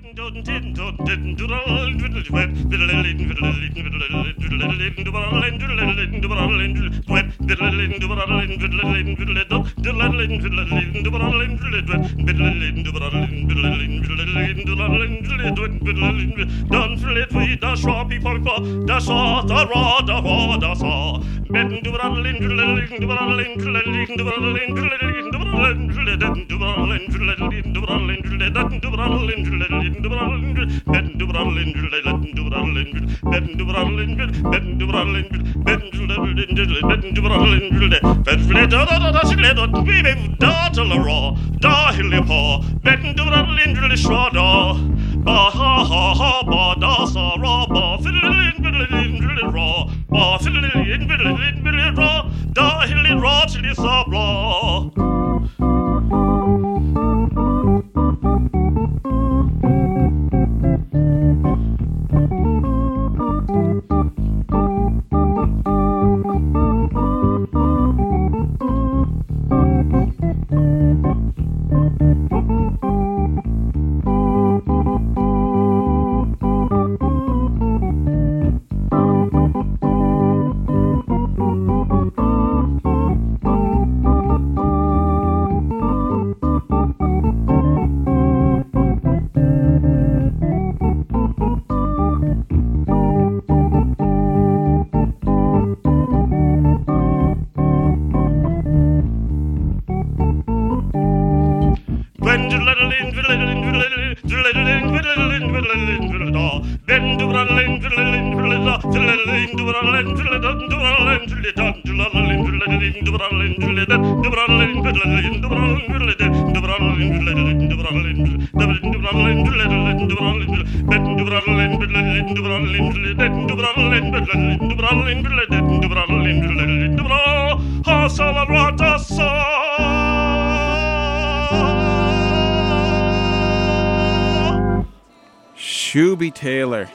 Shooby Taylor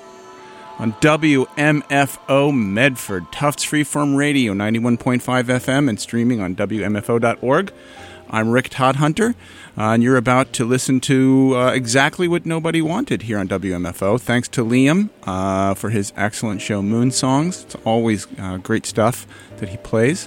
on WMFO Medford, Tufts Freeform Radio, 91.5 FM and streaming on WMFO.org. I'm Rick Todhunter, and you're about to listen to exactly what nobody wanted here on WMFO. Thanks to Liam for his excellent show, Moon Songs. It's always great stuff that he plays.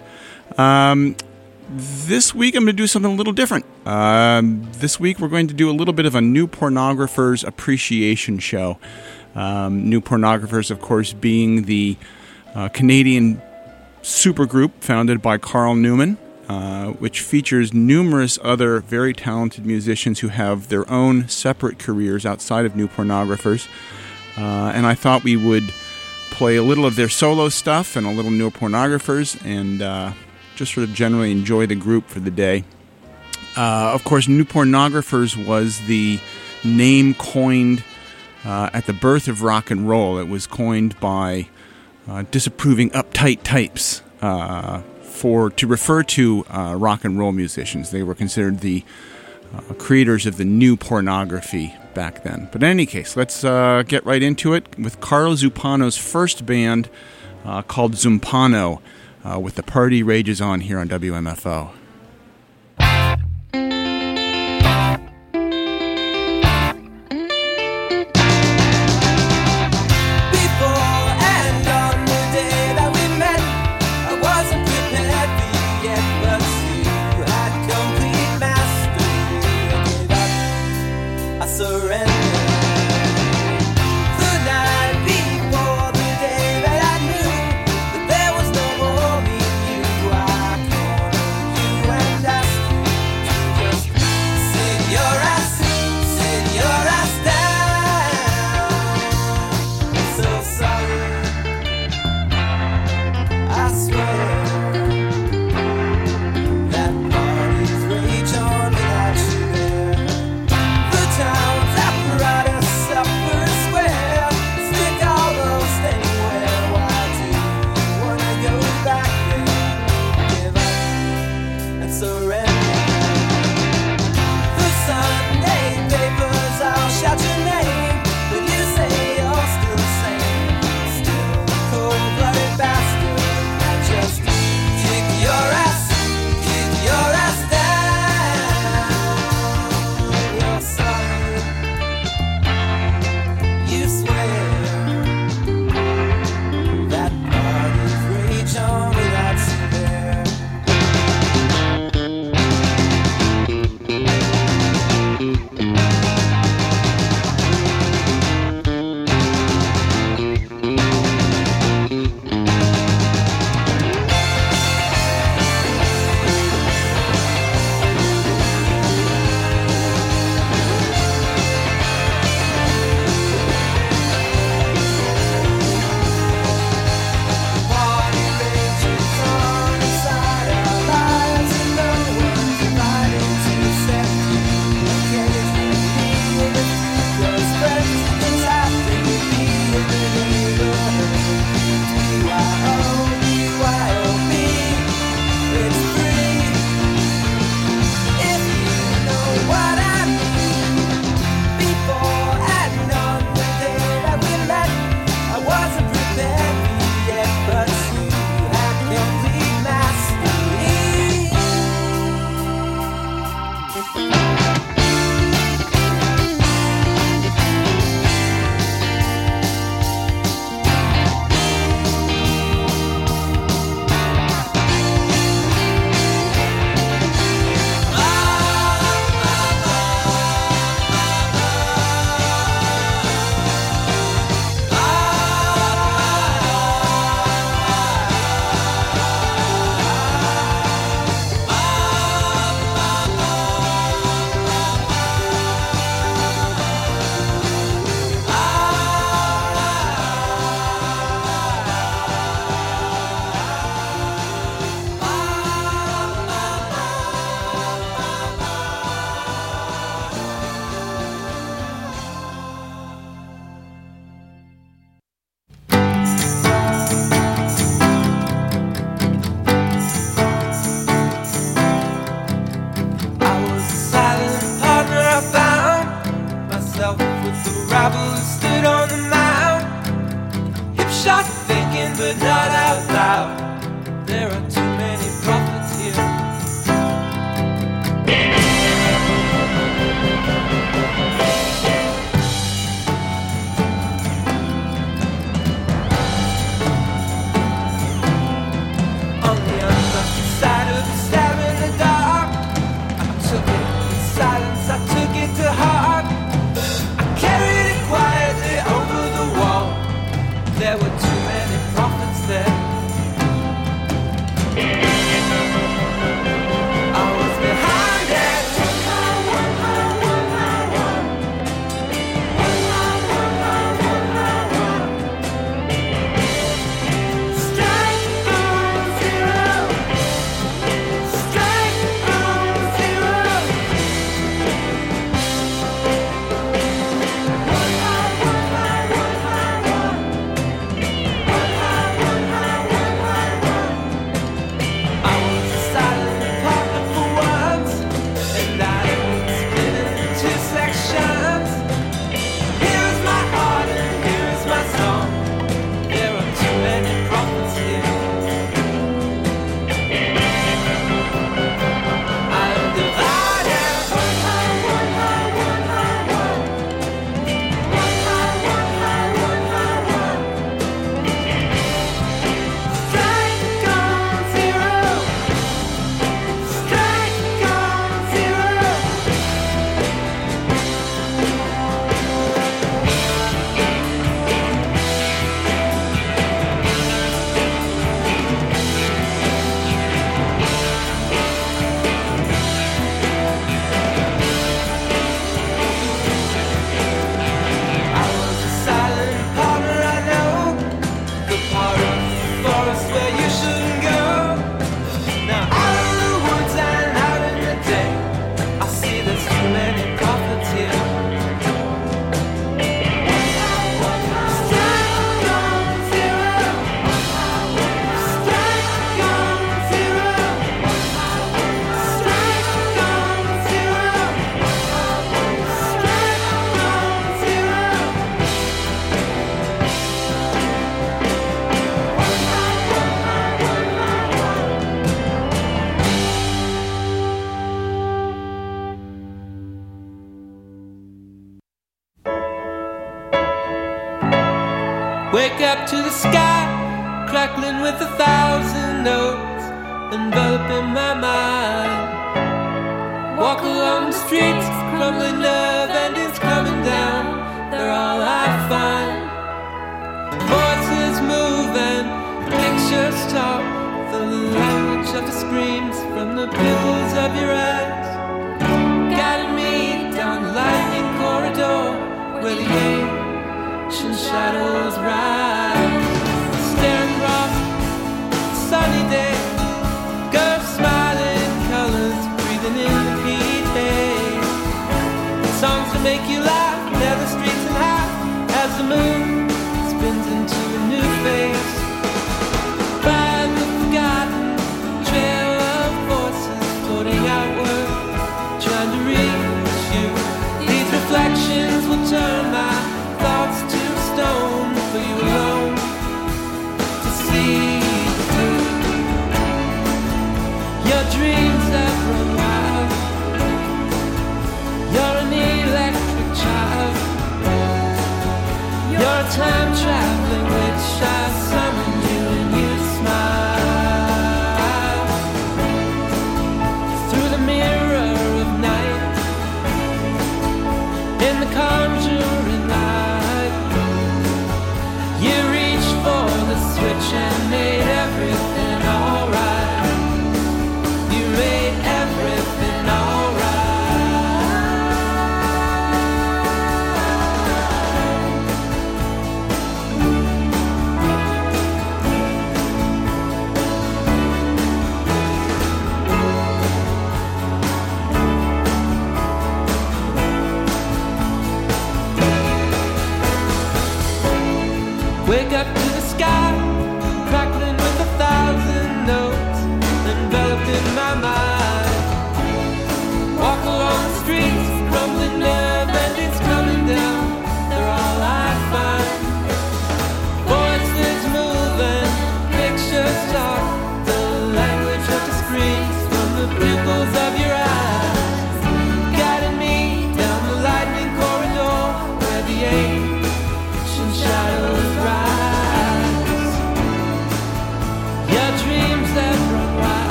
This week I'm going to do something a little different. This week we're going to do a little bit of a New Pornographers Appreciation Show. New Pornographers, of course, being the Canadian supergroup founded by Carl Newman, which features numerous other very talented musicians who have their own separate careers outside of New Pornographers. And I thought we would play a little of their solo stuff and a little New Pornographers and just sort of generally enjoy the group for the day. Of course, New Pornographers was the name coined at the birth of rock and roll. It was coined by disapproving uptight types to refer to rock and roll musicians. They were considered the creators of the new pornography back then. But in any case, let's get right into it with Carlo Zumpano's first band called Zumpano, with The Party Rages On here on WMFO. Right. rabble stood on the mound, hip shot thinking but not out loud. There are too many prophets here. On the unlucky side of the stab in the dark, I took it in silence, I took it to heart. I carried it quietly over the wall. There were too many prophets there. I was behind it. Strike on zero. Strike on zero. I was a silent partner for once, and I split it in two sections. Here is my heart and here is my song. There are too many prophets here. I am divided. Strike on zero. Strike on zero. I was a silent partner, I know, the part of the forest where you shouldn't go. Now out in the woods and out in the day, I see there's too many prophets here. Strike on zero. Strike on zero. Strike on zero. Wake up to the sky, crackling with 1,000 notes, enveloping my mind. Walk along the streets, crumbling love endings coming down. They're all I find. Voices moving, pictures talk, the language of the screams from the pupils of your eyes. Guiding me down the lightning corridor where the ancient shadows rise. Staring across the sunny day, girls smiling colors, breathing in the heat haze. Songs to make you laugh, near the streets and high, as the moon spins into a new face. By the forgotten trail of voices floating outward, trying to reach you. These reflections will turn my thoughts to stone for you alone to see through. Your dreams have run wild. You're an electric child. You're a time traveling witch. I summon you and you smile through the mirror of night. In the conjuring light, you reached for the switch and made everything alright. You made everything alright. Wake up to the sky, crackling with 1,000 notes, enveloped in my mind. Walk along the streets, crumbling love and it's coming down. They're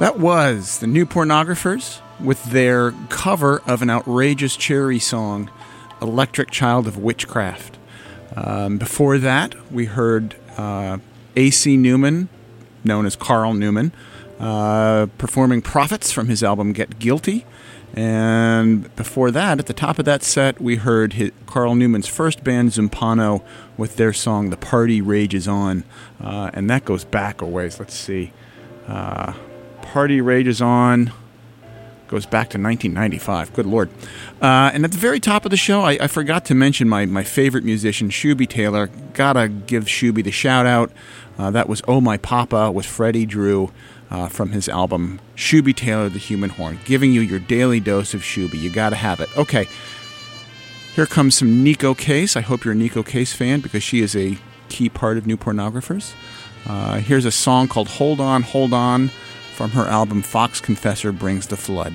That was the New Pornographers with their cover of an outrageous Cherry song, Electric Child of Witchcraft. Before that, we heard A.C. Newman, known as Carl Newman, performing Prophets from his album Get Guilty. And before that, at the top of that set, we heard Carl Newman's first band, Zumpano, with their song The Party Rages On. And that goes back a ways. Let's see. Party Rages On goes back to 1995. Good Lord. And at the very top of the show, I forgot to mention my favorite musician, Shooby Taylor. Gotta give Shooby the shout out. That was Oh My Papa with Freddie Drew from his album Shooby Taylor, The Human Horn. Giving you your daily dose of Shooby. You gotta have it. Okay. Here comes some Nico Case. I hope you're a Nico Case fan because she is a key part of New Pornographers. Here's a song called Hold On, Hold On from her album Fox Confessor Brings the Flood.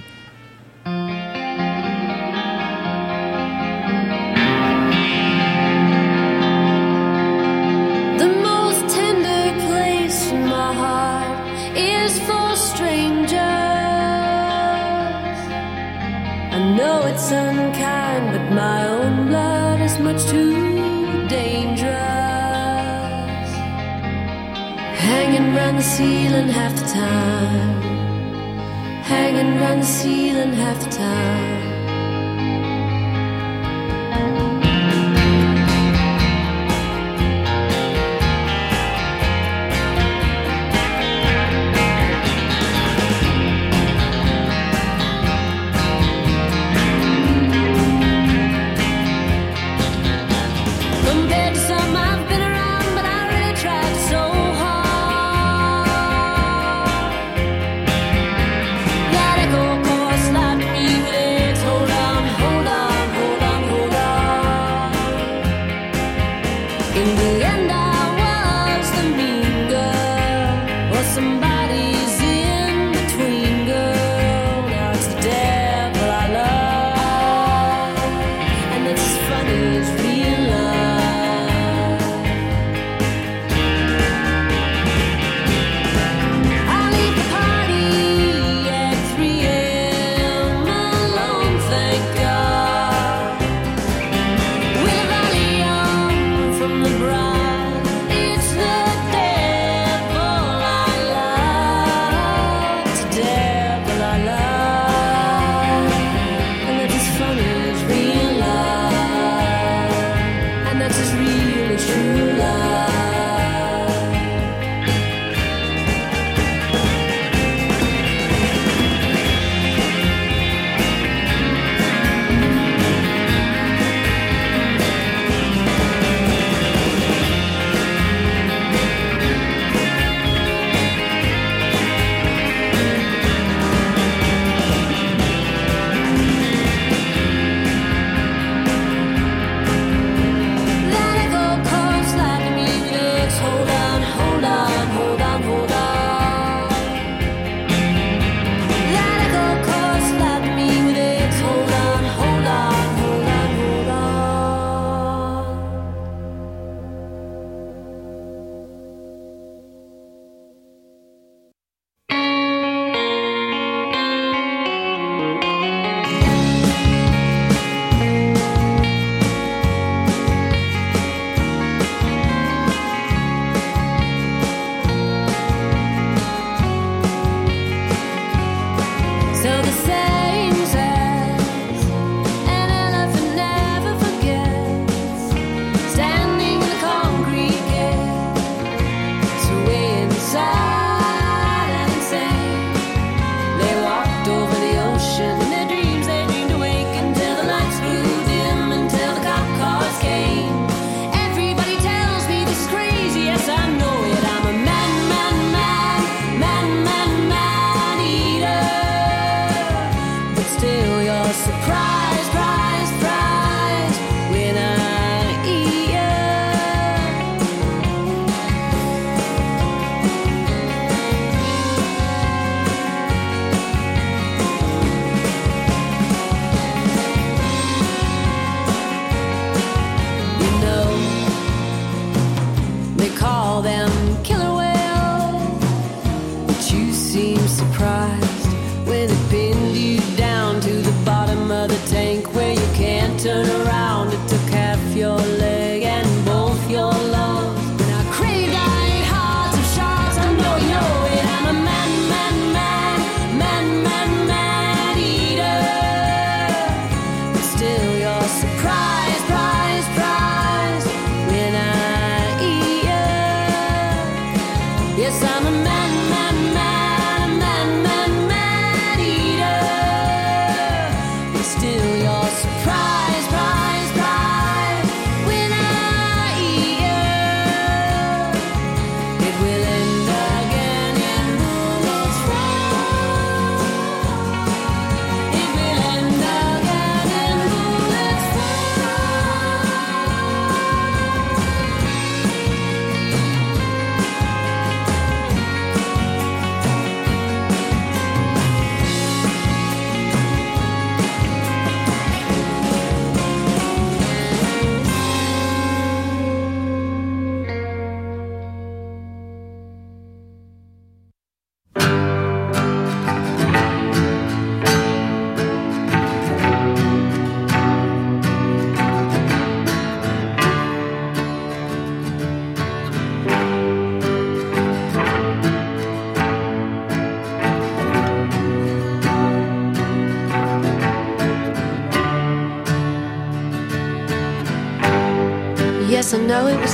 The most tender place in my heart is for strangers. I know it's unkind, but my own blood is much too dangerous. Hanging round the ceiling half the time. Hanging round the ceiling half the time. Compared to some I've been around, but I really tried so hard. That echo chord slapped me with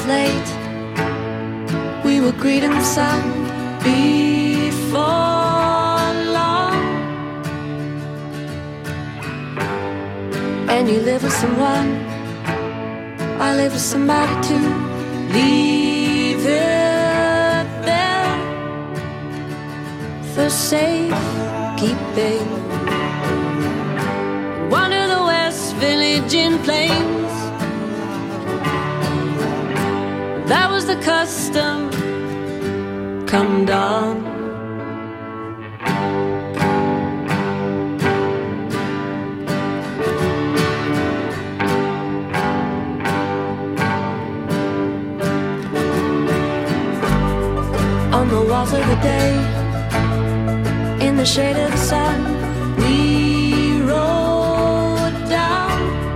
late. We were greeting the sun before long. And you live with someone, I live with somebody too. Leave it there for safekeeping. One of the West Village in Plains, that was the custom come dawn. On the walls of the day, in the shade of the sun, we wrote down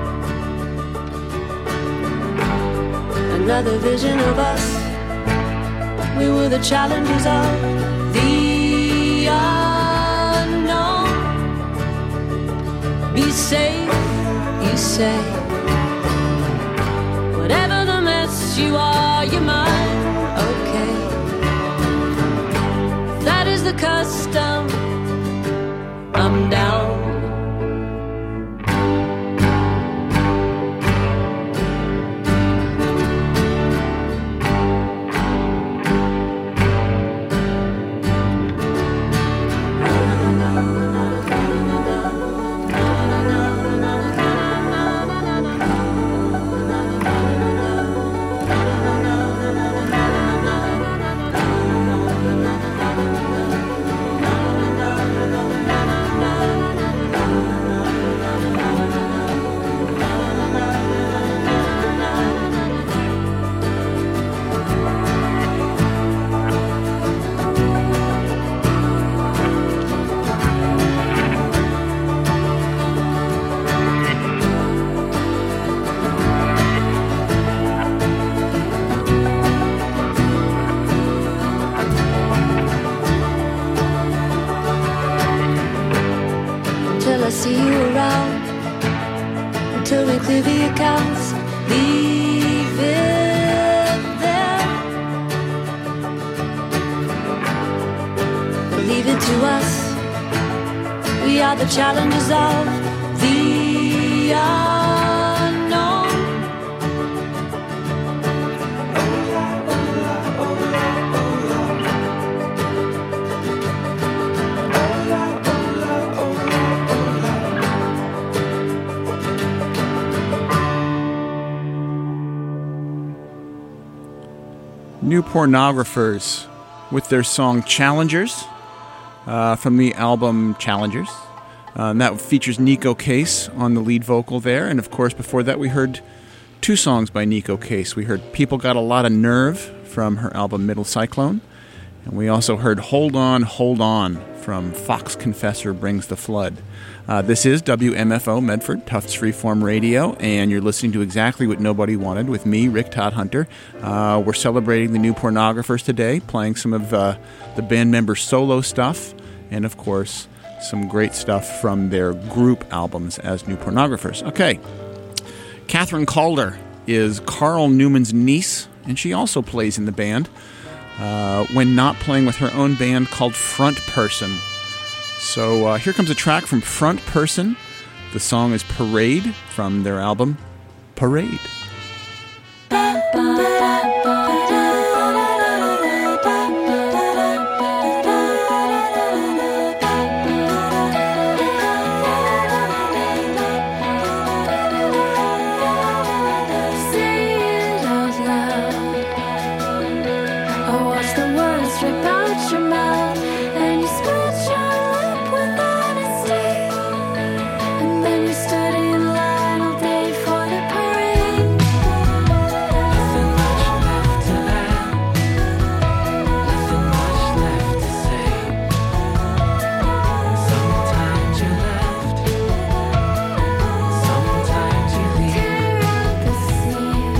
another vision of us. We were the challengers of the unknown. Be safe, you say. Whatever the mess you are, you're mine. Okay. That is the custom. I'm down. See you around until we clear the accounts. Leave it there. Leave it to us. We are the challengers of the unknown. New Pornographers with their song Challengers from the album Challengers. And that features Neko Case on the lead vocal there. And of course, before that, we heard two songs by Neko Case. We heard People Got a Lot of Nerve from her album Middle Cyclone. And we also heard Hold On from Fox Confessor Brings the Flood. This is WMFO Medford, Tufts Freeform Radio, and you're listening to Exactly What Nobody Wanted with me, Rick Todd Hunter. We're celebrating the New Pornographers today, playing some of the band members' solo stuff, and of course, some great stuff from their group albums as New Pornographers. Okay, Catherine Calder is Carl Newman's niece, and she also plays in the band when not playing with her own band called Front Person. So here comes a track from Front Person. The song is Parade from their album Parade.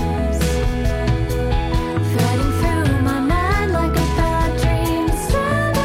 Threading through my mind like a bad dream.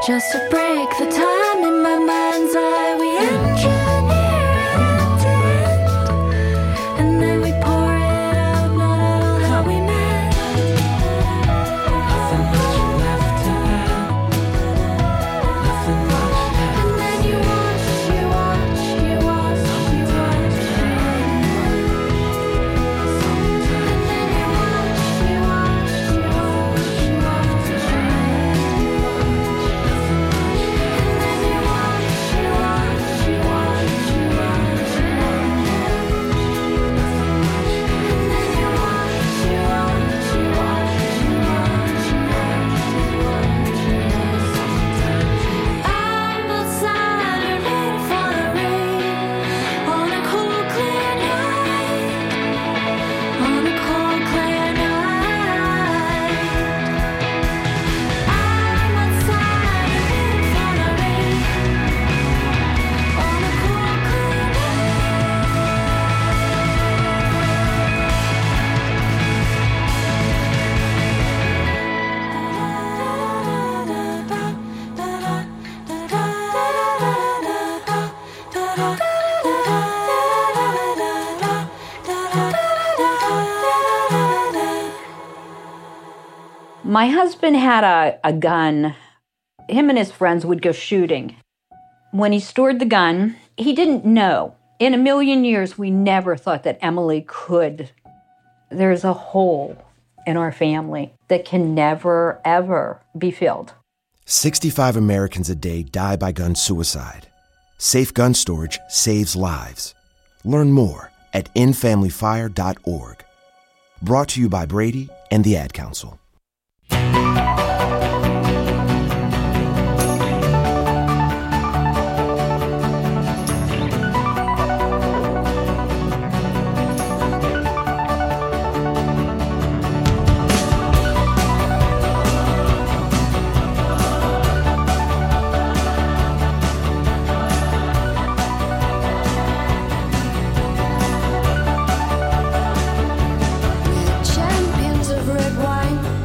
Just to break the time in my mind's eye, we engineer it and then we pour it out, not at all how we met. Nothing much left to add. Nothing much left. And then you watch, you watch, you watch, you watch. And then you watch, you watch, you watch, you watch. And then you watch, you watch, you watch, you watch. And then you watch, you watch, you watch, you watch. I'm outside and ready for the rain on a cool, clear night. On a cold, clear night. I'm outside and ready for the rain on a cool, clear My husband had a gun. Him and his friends would go shooting. When he stored the gun, he didn't know. In a million years, we never thought that Emily could. There's a hole in our family that can never, ever be filled. 65 Americans a day die by gun suicide. Safe gun storage saves lives. Learn more at endfamilyfire.org. Brought to you by Brady and the Ad Council. champions of red wine.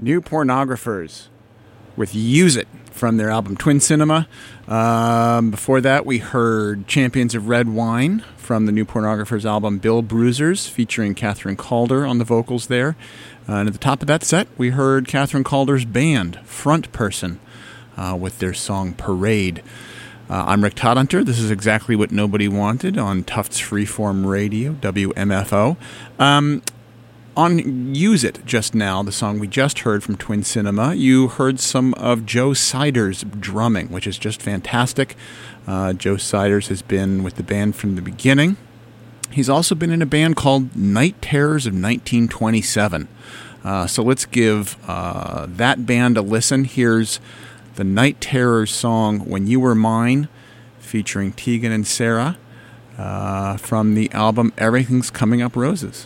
New Pornographers with Use It from their album Twin Cinema. Before that, we heard Champions of Red Wine from the New Pornographers album Bill Bruisers, featuring Catherine Calder on the vocals there. And at the top of that set, we heard Catherine Calder's band, Front Person, with their song Parade. I'm Rick Todhunter. This is Exactly What Nobody Wanted on Tufts Freeform Radio, WMFO. On Use It just now, the song we just heard from Twin Cinema, you heard some of Joe Siders' drumming, which is just fantastic. Joe Siders has been with the band from the beginning. He's also been in a band called Night Terrors of 1927. So let's give that band a listen. Here's the Night Terrors song When You Were Mine, featuring Tegan and Sarah, from the album Everything's Coming Up Roses.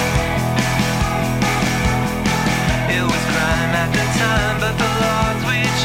It was crime after time, but the laws we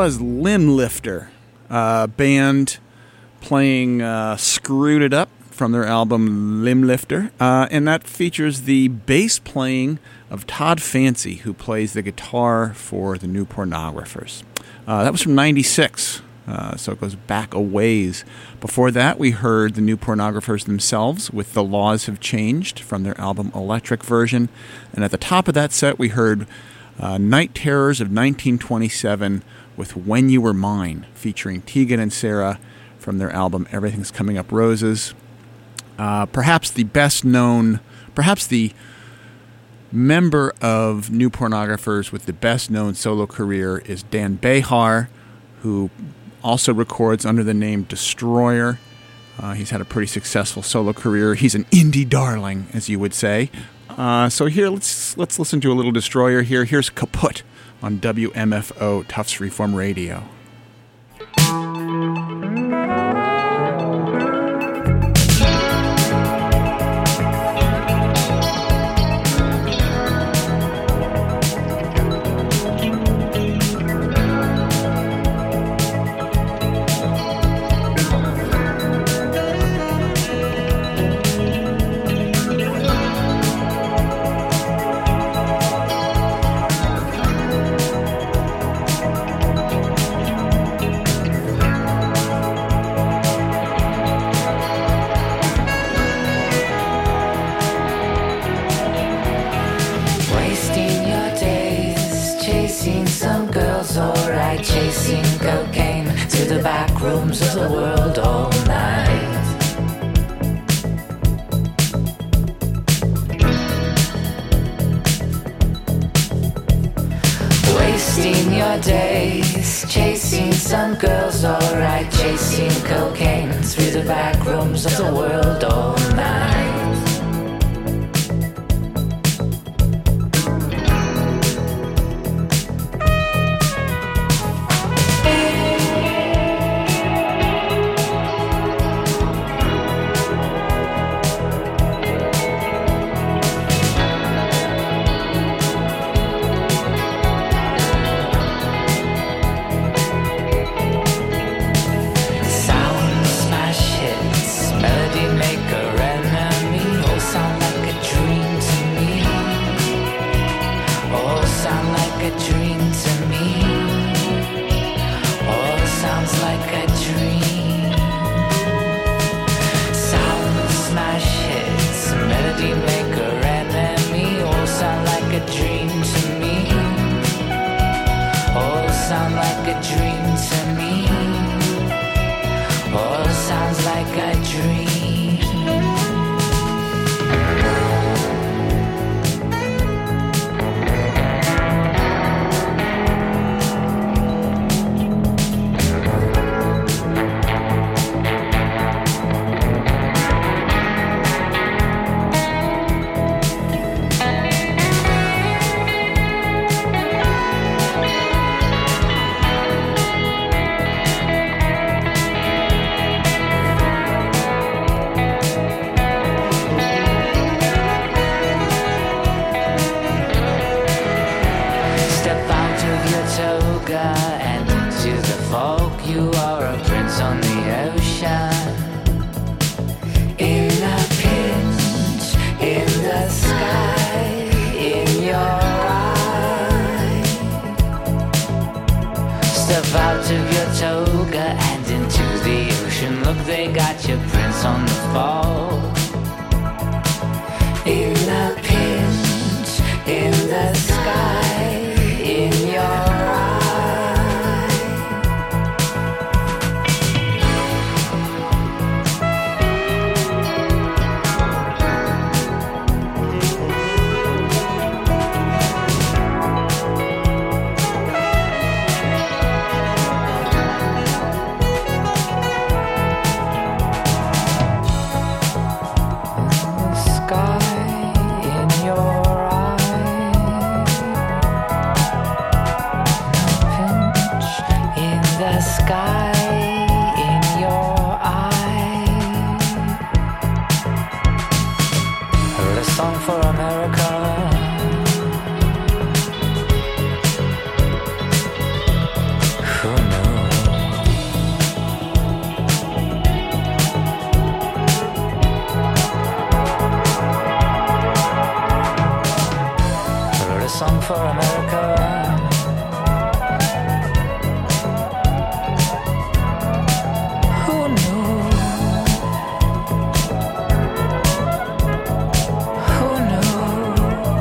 was Limb Lifter, a band playing Screwed It Up from their album Limb Lifter, and that features the bass playing of Todd Fancy, who plays the guitar for the New Pornographers. That was from 96, so it goes back a ways. Before that, we heard the New Pornographers themselves with The Laws Have Changed from their album Electric Version, and at the top of that set, we heard Night Terrors of 1927 with When You Were Mine, featuring Tegan and Sara from their album Everything's Coming Up Roses. Perhaps the member of New Pornographers with the best-known solo career is Dan Behar, who also records under the name Destroyer. He's had a pretty successful solo career. He's an indie darling, as you would say. So here, let's listen to a little Destroyer here. Here's Kaput on WMFO Tufts Reform Radio. Rooms of the world all night. Wasting your days chasing some girls, alright, chasing cocaine through the back rooms of the world all night. Melody maker for America. Who knew? Who knew?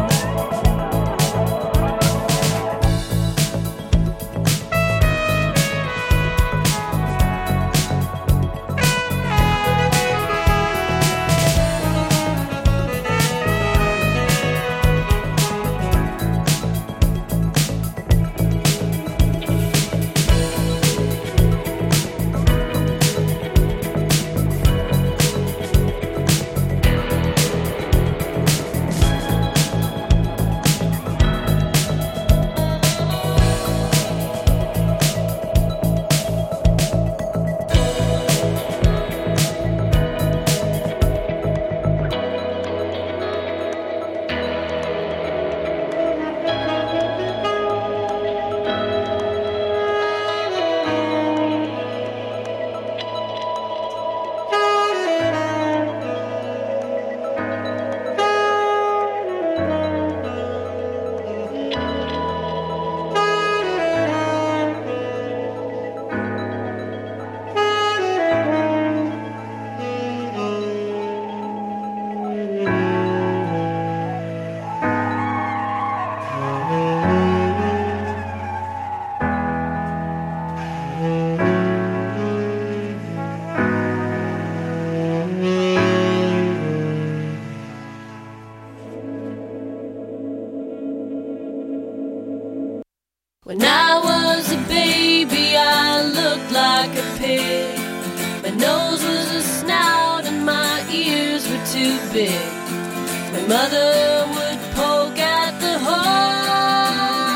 When I was a baby, I looked like a pig. My nose was a snout and my ears were too big. My mother would poke at the hole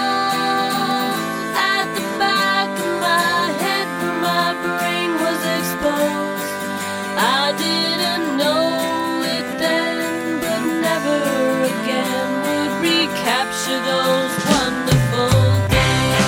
at the back of my head where my brain was exposed. I didn't know it then, but never again would recapture those wonderful days.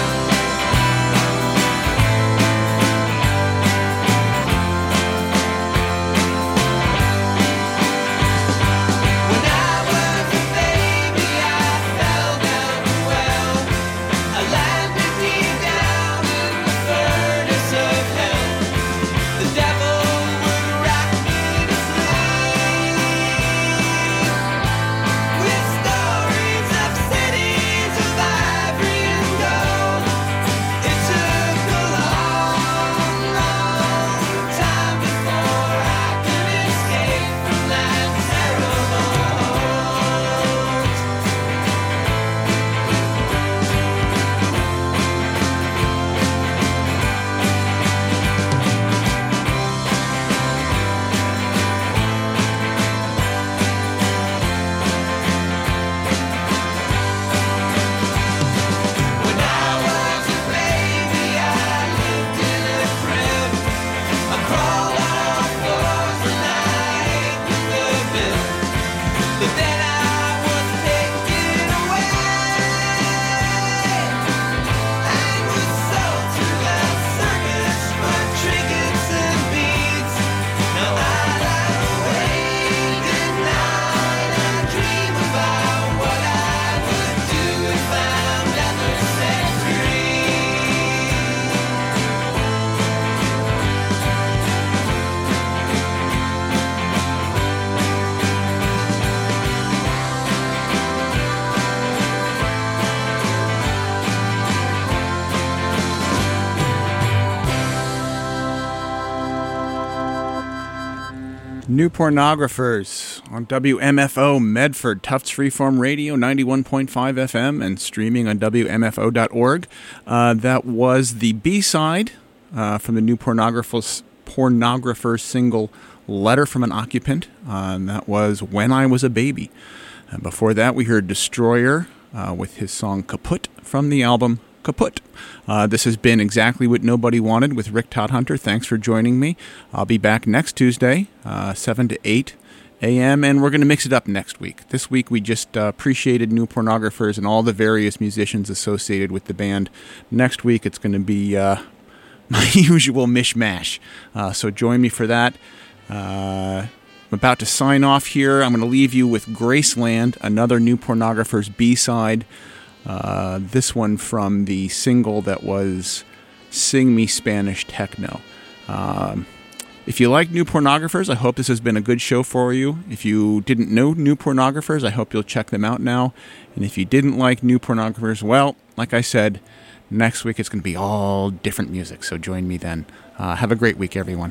New Pornographers on WMFO Medford, Tufts Freeform Radio, 91.5 FM, and streaming on WMFO.org. That was the B-side from the New Pornographers single Letter from an Occupant. And that was When I Was a Baby. And before that, we heard Destroyer with his song Kaput from the album Kaput. This has been Exactly What Nobody Wanted with Rick Todhunter. Thanks for joining me. I'll be back next Tuesday, 7 to 8 a.m., and we're going to mix it up next week. This week we just appreciated New Pornographers and all the various musicians associated with the band. Next week it's going to be my usual mishmash. So join me for that. I'm about to sign off here. I'm going to leave you with Graceland, another New Pornographers B-side. This one from the single that was Sing Me Spanish Techno. If you like New Pornographers, I hope this has been a good show for you. If you didn't know New Pornographers, I hope you'll check them out now. And if you didn't like New Pornographers, well, like I said, next week it's going to be all different music, so join me then. Have a great week, everyone.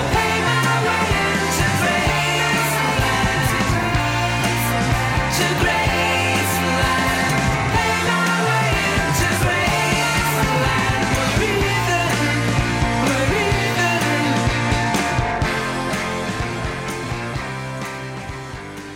To